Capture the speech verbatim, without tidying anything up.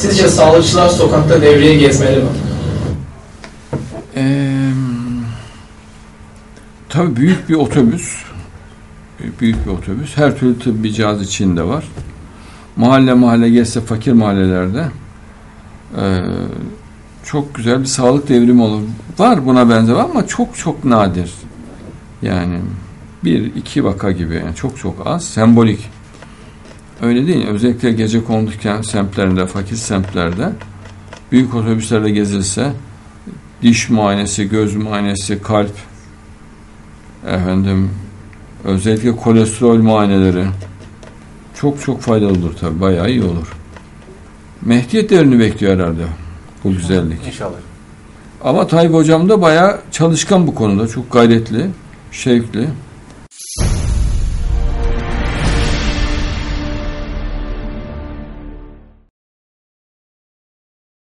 Sizce sağlıkçılar sokakta devreye gezmeli mi? Ee, tabii büyük bir otobüs, büyük bir otobüs, her türlü tıbbi cihaz içinde var. Mahalle mahalle gezse fakir mahallelerde e, çok güzel bir sağlık devrimi olur. Var buna benzer ama çok çok nadir. Yani bir iki vaka gibi, yani çok çok az, sembolik. Öyle değil. Özellikle gece konduken semtlerinde, fakir semtlerde büyük otobüslerde gezilse diş muayenesi, göz muayenesi, kalp, efendim özellikle kolesterol muayeneleri çok çok faydalı olur tabii. Bayağı iyi olur. Mehdiyet devrini bekliyor herhalde bu güzellik. İnşallah. Ama Tayyip Hocam da bayağı çalışkan bu konuda. Çok gayretli, şevkli.